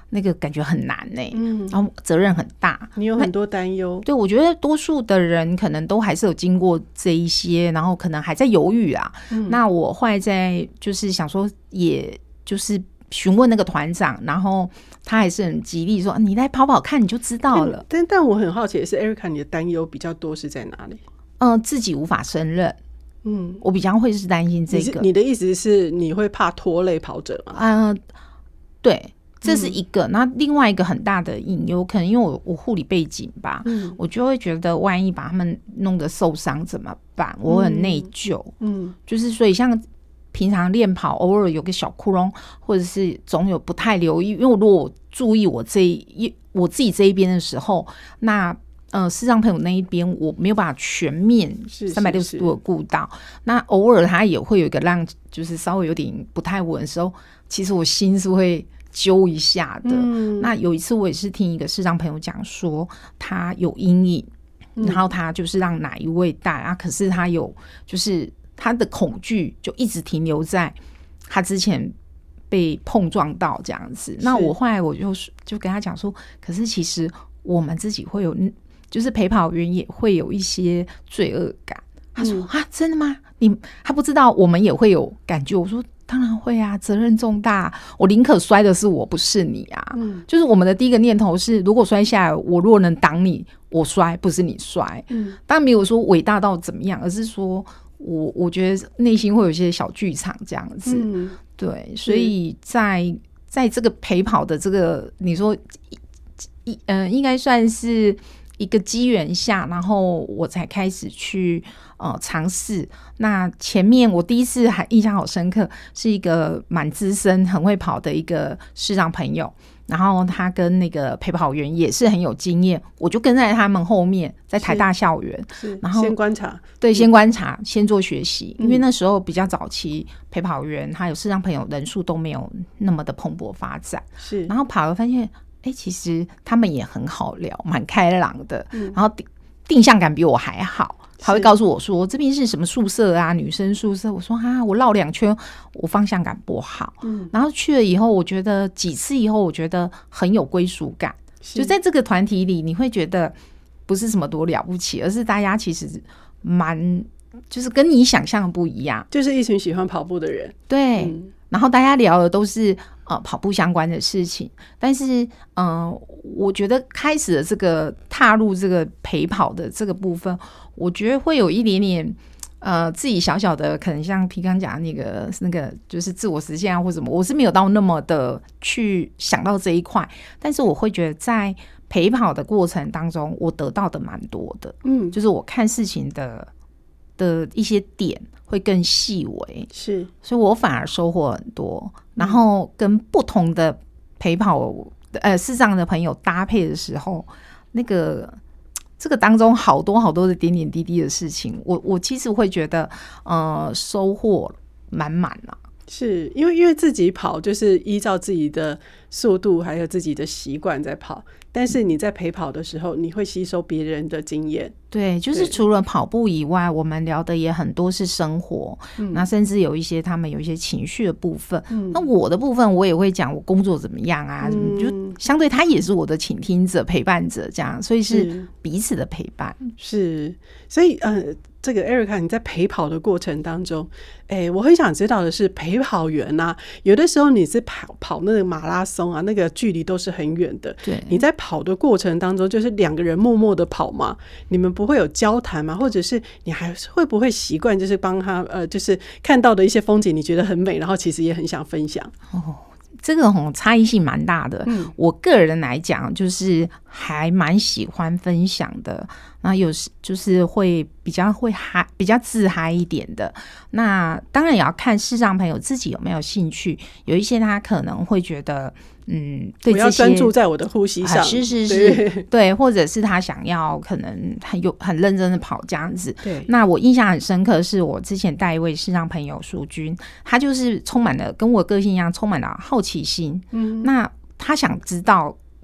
那个感觉很难呢、欸，嗯，然后责任很大， 你有很多担忧。 对，我觉得多数的人可能都还是有经过这一些，然后可能还在犹豫啊。嗯、那我后来在就是想说，也就是询问那个团长，然后他还是很极力说，你来跑跑看，你就知道了。 但但我很好奇的是 ，Erica， 你的担忧比较多是在哪里？ 嗯、呃，自己无法胜任。嗯，我比较会是担心这个。 你, 你的意思是你会怕拖累跑者吗？ 啊、呃，对。这是一个，那、嗯、另外一个很大的隐忧，可能因为我我护理背景吧、嗯，我就会觉得万一把他们弄得受伤怎么办？我很内疚，嗯，就是所以像平常练跑，偶尔有个小窟窿，或者是总有不太留意，因为我如果我注意我这一我自己这一边的时候，那呃视障朋友那一边我没有办法全面三百六十度的顾到，那偶尔他也会有一个让就是稍微有点不太稳的时候，其实我心是会揪一下的、嗯、那有一次我也是听一个视障朋友讲说他有阴影、嗯、然后他就是让哪一位带啊，可是他有就是他的恐惧就一直停留在他之前被碰撞到这样子。那我后来我就就跟他讲说，可是其实我们自己会有就是陪跑员也会有一些罪恶感。他说、嗯、啊真的吗？你他不知道我们也会有感觉。我说当然会啊，责任重大，我宁可摔的是我不是你啊、嗯、就是我们的第一个念头是如果摔下来我如果能挡你我摔不是你摔、嗯、当然没有说伟大到怎么样，而是说我我觉得内心会有一些小剧场这样子、嗯、对，所以在在这个陪跑的这个你说一呃应该算是一个机缘下，然后我才开始去呃尝试。那前面我第一次还印象好深刻，是一个蛮资深很会跑的一个视障朋友，然后他跟那个陪跑员也是很有经验，我就跟在他们后面，在台大校园，然后先观察， 对，先观察，先做学习、嗯，因为那时候比较早期，陪跑员还有视障朋友人数都没有那么的蓬勃发展，是，然后跑了发现。欸、其实他们也很好聊，蛮开朗的、嗯、然后定向感比我还好，他会告诉我说这边是什么宿舍啊，女生宿舍。我说啊，我绕两圈我方向感不好、嗯、然后去了以后我觉得几次以后我觉得很有归属感，就在这个团体里你会觉得不是什么多了不起，而是大家其实蛮就是跟你想象的不一样， 就是一群喜欢跑步的人， 对、嗯、然后大家聊的都是呃跑步相关的事情，但是嗯、呃，我觉得开始的这个踏入这个陪跑的这个部分，我觉得会有一点点呃自己小小的可能像皮刚讲的那个那个就是自我实现啊或什么，我是没有到那么的去想到这一块，但是我会觉得在陪跑的过程当中我得到的蛮多的，嗯，就是我看事情的的一些点会更细微，是，所以我反而收获很多。然后跟不同的陪跑呃视障的朋友搭配的时候，那个这个当中好多好多的点点滴滴的事情，我我其实会觉得呃收获满满啦。 是因为因为自己跑就是依照自己的速度还有自己的习惯在跑，但是你在陪跑的时候你会吸收别人的经验， 对，就是除了跑步以外我们聊的也很多是生活、嗯、那甚至有一些他们有一些情绪的部分、嗯、那我的部分我也会讲我工作怎么样啊、嗯、就相对他也是我的倾听者陪伴者这样，所以是彼此的陪伴， 是，所以呃这个 Erica 你在陪跑的过程当中，欸、我很想知道的是陪跑员啊，有的时候你是跑跑那个马拉松啊，那个距离都是很远的，对，你在跑的过程当中就是两个人默默的跑嘛，你们不会有交谈吗？或者是你还会不会习惯就是帮他呃，就是看到的一些风景你觉得很美，然后其实也很想分享？ 哦，这个吼差异性蛮大的、嗯、我个人来讲就是还蛮喜欢分享的，那有时就是会比较会嗨比较自嗨一点的，那当然也要看视障朋友自己有没有兴趣，有一些他可能会觉得嗯，对， 我要专注在我的呼吸上、啊、 是是是 对, 对，或者是他想要可能很有很认真的跑这样子，对，那我印象很深刻是我之前带一位视障朋友淑君，他就是充满了跟我个性一样充满了好奇心，嗯，那他想知道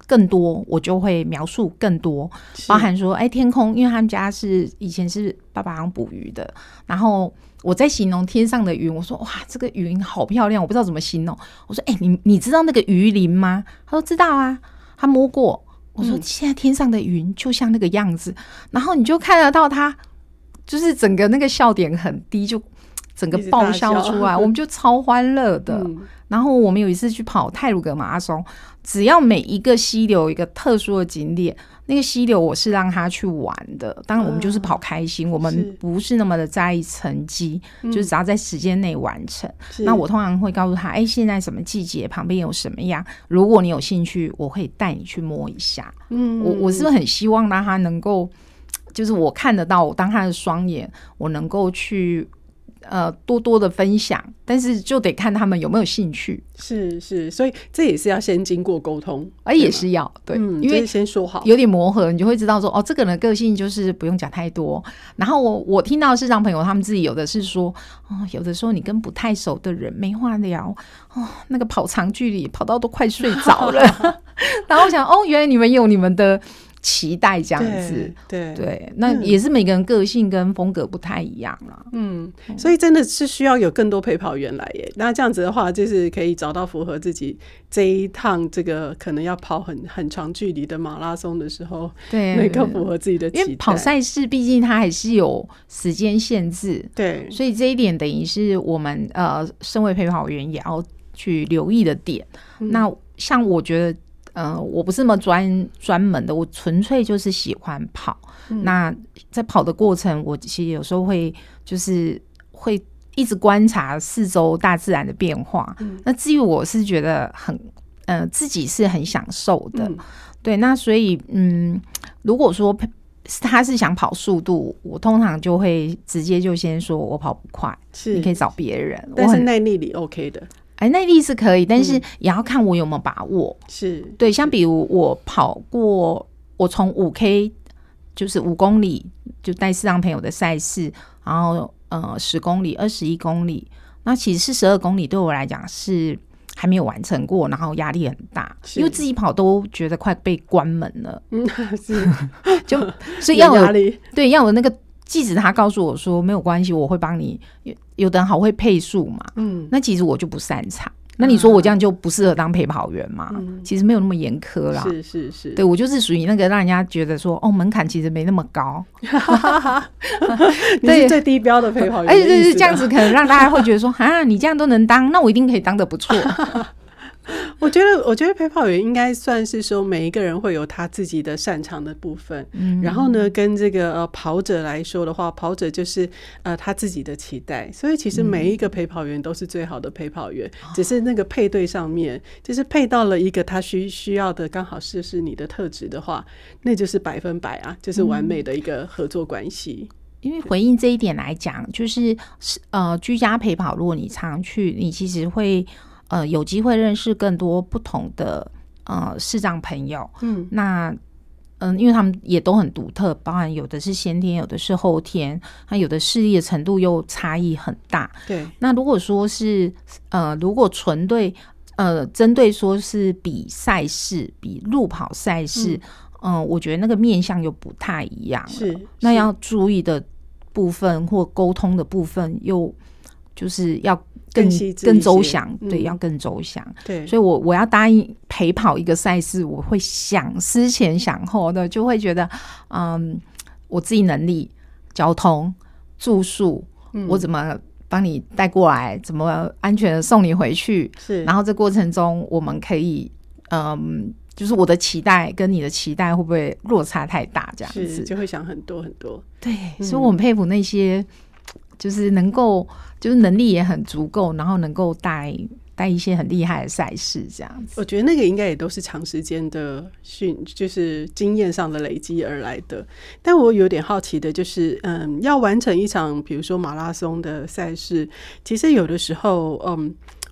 更多，我就会描述更多，包含说，哎，天空，因为他们家是以前是爸爸好像捕鱼的，然后我在形容天上的云，我说哇，这个云好漂亮，我不知道怎么形容。我说，哎，你你知道那个鱼鳞吗？他说知道啊，他摸过。我说现在天上的云就像那个样子，然后你就看得到它，就是整个那个笑点很低，就整个爆笑出来，我们就超欢乐的。嗯、然后我们有一次去跑太鲁阁马拉松，只要每一个溪流有一个特殊的景点，那个溪流我是让他去玩的，当然我们就是跑开心，嗯、我们不是那么的在意成绩，就是只要在时间内完成。那我通常会告诉他，哎，现在什么季节，旁边有什么样，如果你有兴趣，我会带你去摸一下。嗯，我我是很希望让他能够，就是我看得到，我当他的双眼，我能够去。呃，多多的分享，但是就得看他们有没有兴趣。 是是，所以这也是要先经过沟通， 而也是要对、嗯，因为先说好， 有点磨合，你就会知道说，哦，这个人的个性就是不用讲太多。然后我我听到市场朋友他们自己有的是说，哦，有的时候你跟不太熟的人没话聊，哦，那个跑长距离跑到都快睡着了。然后我想，哦，原来你们有你们的。期待这样子， 对 对, 对，那也是每个人个性跟风格不太一样啦。 嗯，所以真的是需要有更多陪跑员来耶。那这样子的话，就是可以找到符合自己这一趟这个可能要跑很很长距离的马拉松的时候， 对， 那个符合自己的期待。 因为跑赛事毕竟它还是有时间限制， 对， 所以这一点等于是我们呃身为陪跑员也要去留意的点。嗯、那像我觉得。呃，我不是那么专专门的，我纯粹就是喜欢跑。嗯、那在跑的过程，我其实有时候会就是会一直观察四周大自然的变化。嗯、那至于我是觉得很呃自己是很享受的，嗯、对。那所以嗯，如果说他是想跑速度，我通常就会直接就先说我跑不快，是你可以找别人， 但是耐力里 OK 的。 哎，耐力是可以，但是也要看我有没有把握。 是、嗯、 对，像比如我跑过，我从五 K 就是五公里，就带视障朋友的赛事，然后呃十公里、二十一公里，那其实是十二公里对我来讲是还没有完成过，然后压力很大，因为自己跑都觉得快被关门了。嗯， 是， 就所以要有压力， 对，要有那个。即使他告诉我说没有关系，我会帮你。有的人好会配速嘛，嗯，那其实我就不擅长。那你说我这样就不适合当陪跑员嘛？嗯、其实没有那么严苛啦。 是是是， 对我就是属于那个让人家觉得说，哦，门槛其实没那么高。 你是最低标的陪跑员。 哎，对对，这样子可能让大家会觉得说，啊，你这样都能当，那我一定可以当得不错。 我觉得，我觉得陪跑员应该算是说，每一个人会有他自己的擅长的部分。嗯，然后呢，跟这个呃跑者来说的话，跑者就是呃他自己的期待。所以其实每一个陪跑员都是最好的陪跑员，嗯、只是那个配对上面，就是配到了一个他需需要的，刚好是是你的特质的话，那就是百分百啊，就是完美的一个合作关系。嗯， 因为回应这一点来讲，就是呃居家陪跑，如果你常去，你其实会。呃，有机会认识更多不同的呃视障朋友，嗯，那嗯、呃，因为他们也都很独特，包含有的是先天，有的是后天，那有的视力的程度又差异很大。 对， 那如果说是呃，如果纯对呃，针对说是比赛事、比路跑赛事，嗯、呃，我觉得那个面向又不太一样了。 是， 那要注意的部分或沟通的部分，又就是要。更更周详，对，嗯、要更周详。 对， 所以我我要答应陪跑一个赛事，我会想思前想后的，就会觉得，嗯，我自己能力、交通、住宿，嗯、我怎么帮你带过来，怎么安全的送你回去？ 是， 然后这过程中我们可以，嗯，就是我的期待跟你的期待会不会落差太大？这样子是就会想很多很多。 对，嗯、所以我很佩服那些。就是能够，就是能力也很足够，然后能够带带一些很厉害的赛事这样子。 我觉得那个应该也都是长时间的训，就是经验上的累积而来的。但我有点好奇的就是，嗯，要完成一场比如说马拉松的赛事，其实有的时候，嗯。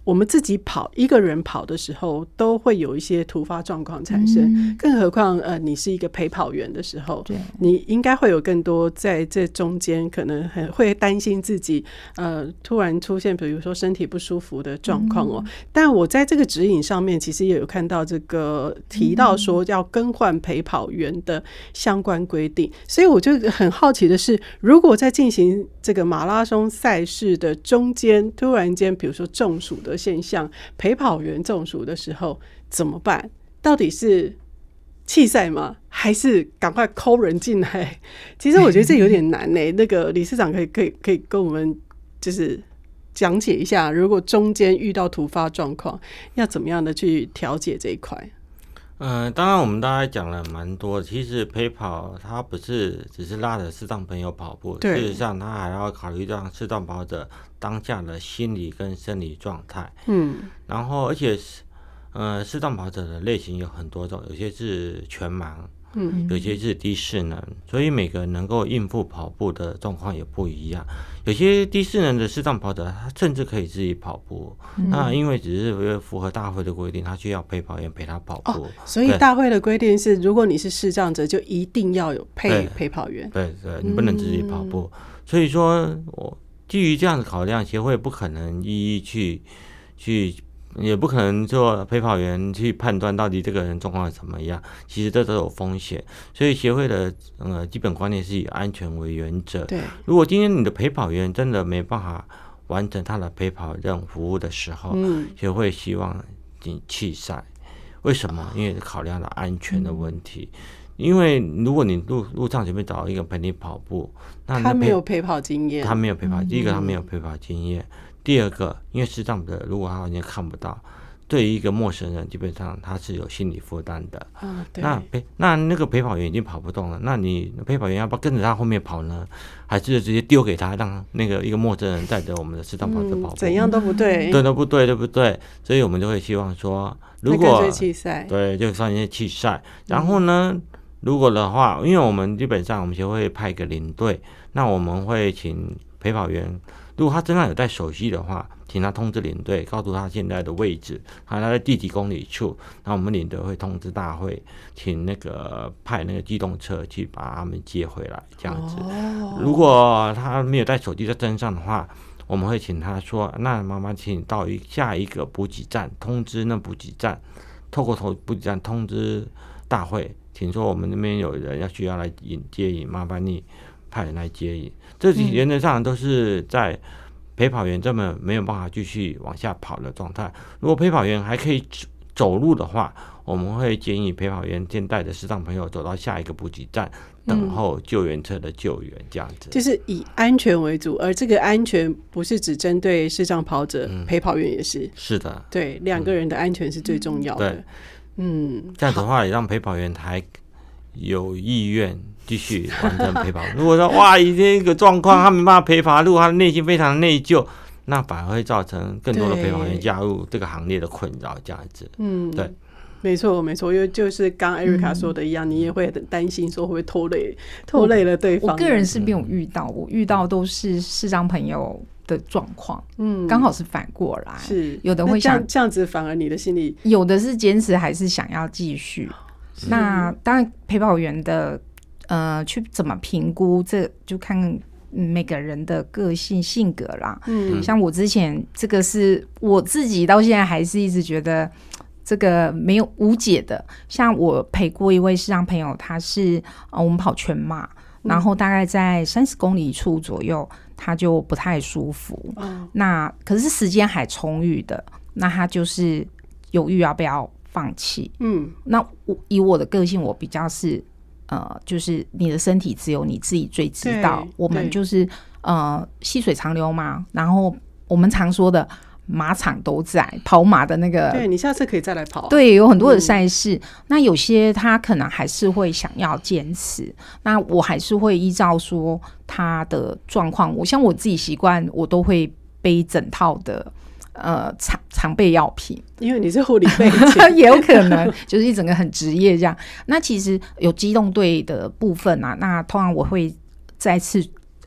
我们自己跑一个人跑的时候都会有一些突发状况产生、嗯、更何况呃你是一个陪跑员的时候，对，你应该会有更多在这中间可能很会担心自己呃突然出现比如说身体不舒服的状况哦。但我在这个指引上面其实也有看到这个提到说要更换陪跑员的相关规定，所以我就很好奇的是，如果在进行这个马拉松赛事的中间突然间比如说中暑的现象，陪跑员中暑的时候怎么办？到底是弃赛吗？还是赶快 call 人进来？其实我觉得这有点难欸那个理事长可以可以可以跟我们就是讲解一下，如果中间遇到突发状况要怎么样的去调节这一块。 嗯、呃，当然我们大概讲了蛮多，其实陪跑它不是只是拉着视障朋友跑步，事实上它还要考虑到视障跑者当下的心理跟生理状态。嗯，然后而且呃，视障跑者的类型有很多种，有些是全盲，嗯，有些是低视能，所以每个人能够应付跑步的状况也不一样。有些低视能的视障跑者，他甚至可以自己跑步，嗯、那因为只是符合大会的规定，他需要陪跑员陪他跑步。哦、 所以大会的规定是，如果你是视障者，就一定要有配陪跑员。 对 对, 对，你不能自己跑步。嗯、所以说，我基于这样的考量，协会不可能一一去去。也不可能做陪跑员去判断到底这个人状况怎么样，其实这都有风险，所以协会的呃基本观念是以安全为原则。对，如果今天你的陪跑员真的没办法完成他的陪跑任务服务的时候，嗯，协会希望你弃赛。为什么？因为考量到安全的问题。嗯，因为如果你路路上随便找一个陪你跑步，那他没有陪跑经验， 他没有陪跑，第一个他没有陪跑经验。第二个，因为视障的如果他完全看不到，对于一个陌生人基本上他是有心理负担的。嗯，对。那陪那那个陪跑员已经跑不动了，那你陪跑员要不要跟着他后面跑呢？还是直接丢给他，让那个一个陌生人带着我们的视障跑者跑步？嗯， 怎样都不对， 对都不对，对不对？所以我们就会希望说，如果弃赛， 对，就算一些弃赛。然后呢，嗯，如果的话，因为我们基本上我们协会派一个领队，那我们会请陪跑员。如果他身上有带手机的话，请他通知领队，告诉他现在的位置，他在第几公里处，那我们领队会通知大会，请那个派那个机动车去把他们接回来，这样子。哦，如果他没有带手机在身上的话，我们会请他说，那妈妈请到一下一个补给站，通知那补给站，透过补给站通知大会，请说我们那边有人要需要来引接引，麻烦你派人来接引。这原则上都是在陪跑员这么没有办法继续往下跑的状态。如果陪跑员还可以走路的话，我们会建议陪跑员先带着视障朋友走到下一个补给站，等候救援车的救援，这样子。 就是以安全为主，而这个安全不是只针对视障跑者，嗯，陪跑员也是。 是的， 对，两个人的安全是最重要的。 对，嗯，这样子的话也让陪跑员还有意愿继续完成陪跑。如果说哇，已经一个状况他没办法陪跑，如果他内心非常内疚，那反而会造成更多的陪跑员加入这个行列的困扰，这样子。嗯，对， 没错没错，因为就是刚艾瑞卡说的一样，嗯，你也会很担心说会不会拖累拖累了对方。 我个人是没有遇到，我遇到都是视障朋友的状况，嗯，刚好是反过来，是有的会想 这, 这样子，反而你的心里有的是坚持，还是想要继续。那当然陪跑员的呃去怎么评估，这就看每个人的个性性格啦。嗯，像我之前这个是我自己到现在还是一直觉得这个没有无解的。像我陪过一位视障朋友，他是呃我们跑全马，然后大概在三十公里处左右，他就不太舒服。嗯，那可是时间还充裕的，那他就是犹豫要不要放弃。嗯，那我以我的个性，我比较是呃，就是你的身体只有你自己最知道。我们就是呃细水长流嘛，然后我们常说的马场都在跑马的那个， 对，你下次可以再来跑。 对，有很多的赛事，嗯，那有些他可能还是会想要坚持，那我还是会依照说他的状况，我像我自己习惯，我都会背整套的呃常常备药品， 因为你是护理背景也有可能就是一整个很职业这样。那其实有机动队的部分啊，那通常我会再次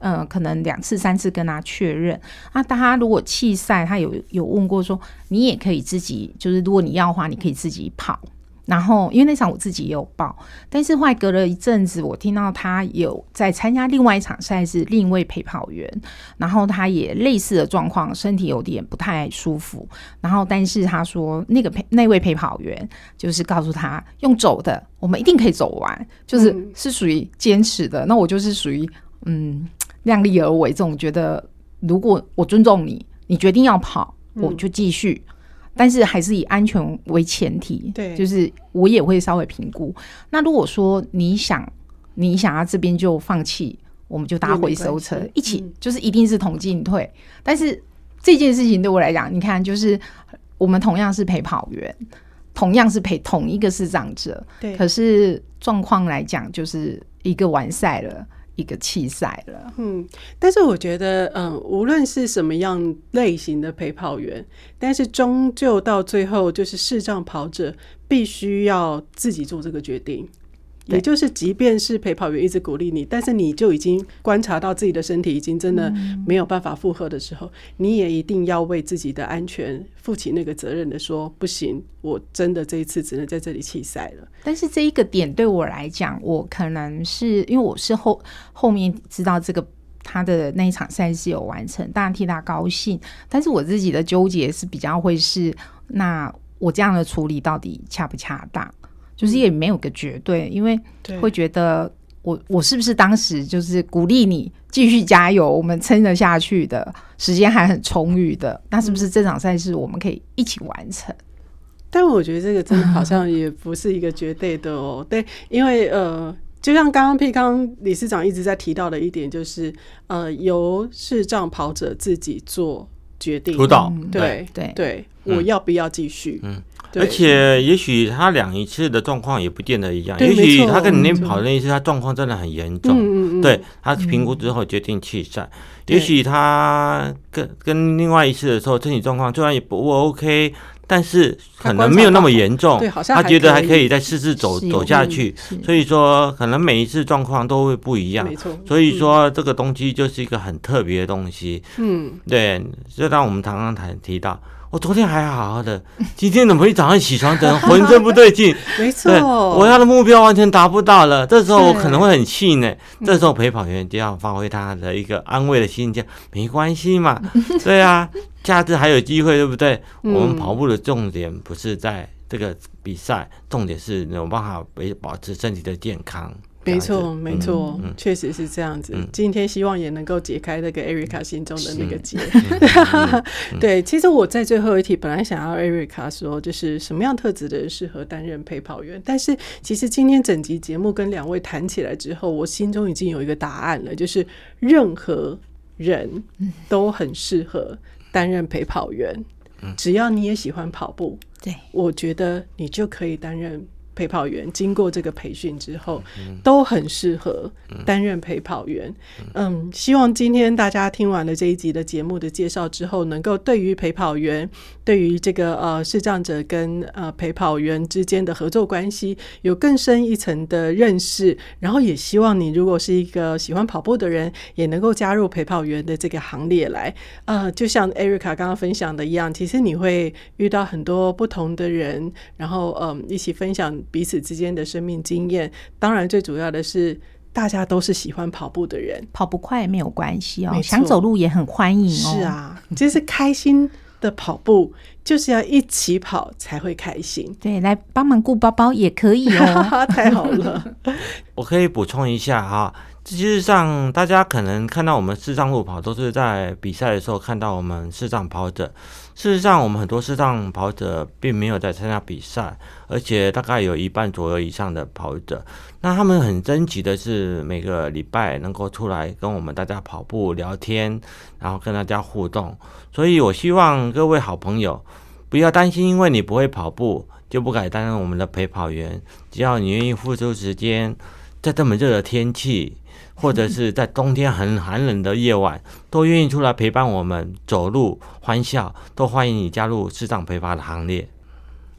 呃，可能两次三次跟他确认。那大家如果弃赛，他有有问过说，你也可以自己，就是如果你要的话，你可以自己跑。然后因为那场我自己也有报，但是后来隔了一阵子，我听到他有在参加另外一场赛事，另一位陪跑员，然后他也类似的状况，身体有点不太舒服，然后但是他说那个陪那位陪跑员就是告诉他用走的我们一定可以走完，就是是属于坚持的。那我就是属于嗯量力而为这种，觉得如果我尊重你，你决定要跑我就继续，但是还是以安全为前提， 对， 就是我也会稍微评估。那如果说你想你想要这边就放弃，我们就搭回收车一起、嗯、就是一定是同进退。但是这件事情对我来讲，你看就是我们同样是陪跑员，同样是陪同一个视障者，对，可是状况来讲就是一个完赛了，一个弃赛了。 嗯，但是我觉得嗯，无论是什么样类型的陪跑员，但是终究到最后就是视障跑者必须要自己做这个决定，也就是即便是陪跑员一直鼓励你，但是你就已经观察到自己的身体已经真的没有办法负荷的时候、嗯、你也一定要为自己的安全负起那个责任的说，不行，我真的这一次只能在这里弃赛了。 但是这一个点对我来讲，我可能是因为我是后后面知道这个他的那一场赛事有完成，当然替他高兴，但是我自己的纠结是比较会是，那我这样的处理到底恰不恰当，就是也没有个绝对，因为会觉得我我是不是当时就是鼓励你继续加油，我们撑得下去的，时间还很充裕的，那是不是这场赛事我们可以一起完成？ 但我觉得这个真的好像也不是一个绝对的哦。对，因为呃，就像刚刚霈康理事长一直在提到的一点，就是呃，由视障跑者自己做决定， 主导， 对对对，我要不要继续？嗯。 而且也许他两一次的状况也不见得一样，也许他跟你那跑的那一次他状况真的很严重，嗯嗯嗯，对，他评估之后决定弃赛、嗯、也许他跟跟另外一次的时候身体状况虽然也不 OK， 但是可能没有那么严重，他觉得还可以再试试走走下去，所以说可能每一次状况都会不一样，没错，所以说这个东西就是一个很特别的东西，嗯，对，就当我们常常谈提到我昨天还好好的，今天怎么一早上起床整浑身不对劲？ 没错， 我要的目标完全达不到了，这时候我可能会很气馁。这时候陪跑员就要发挥他的一个安慰的心，讲没关系嘛，对啊，下次还有机会，对不对？嗯、我们跑步的重点不是在这个比赛，重点是有办法保持身体的健康。 没错没错，确、嗯、实是这样子、嗯、今天希望也能够解开那个 Erica 心中的那个结、嗯、对，其实我在最后一题本来想要 Erica 说就是什么样特质的人适合担任陪跑员，但是其实今天整集节目跟两位谈起来之后，我心中已经有一个答案了，就是任何人都很适合担任陪跑员、嗯、只要你也喜欢跑步，对，我觉得你就可以担任陪跑员，经过这个培训之后、嗯、都很适合担任陪跑员。 嗯, 嗯，希望今天大家听完了这一集的节目的介绍之后，能够对于陪跑员，对于这个呃视障者跟呃陪跑员之间的合作关系有更深一层的认识，然后也希望你如果是一个喜欢跑步的人，也能够加入陪跑员的这个行列来。呃，就像 Erica 刚刚分享的一样，其实你会遇到很多不同的人，然后嗯一起分享彼此之间的生命经验，当然最主要的是大家都是喜欢跑步的人， 跑不快也没有关系哦，想走路也很欢迎哦。 是啊，就是开心的跑步就是要一起跑才会开心。 对，来帮忙顾包包也可以哦。 太好了。 我可以补充一下哈，事实上大家可能看到我们视障路跑都是在比赛的时候看到我们视障跑者，事实上我们很多视障跑者并没有在参加比赛，而且大概有一半左右以上的跑者，那他们很珍惜的是每个礼拜能够出来跟我们大家跑步聊天，然后跟大家互动。所以我希望各位好朋友不要担心因为你不会跑步就不敢担任我们的陪跑员，只要你愿意付出时间，在这么热的天气或者是在冬天很寒冷的夜晚都愿意出来陪伴我们走路欢笑，都欢迎你加入视障陪跑的行列。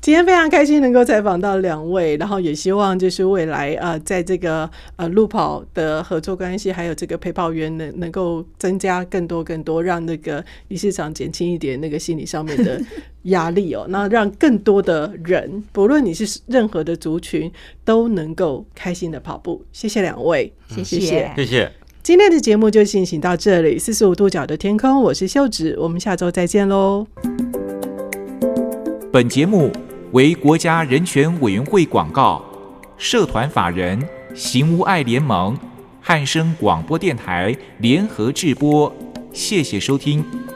今天非常开心能够采访到两位，然后也希望就是未来呃，在这个呃路跑的合作关系，还有这个陪跑员能能够增加更多更多，让那个理事长减轻一点那个心理上面的压力哦，那让更多的人，不论你是任何的族群，都能够开心的跑步。谢谢两位， 谢谢谢谢。 今天的节目就进行到这里，四十五度角的天空，我是秀芷，我们下周再见喽。 本节目为国家人权委员会广告，社团法人行无碍联盟、汉声广播电台联合制播，谢谢收听。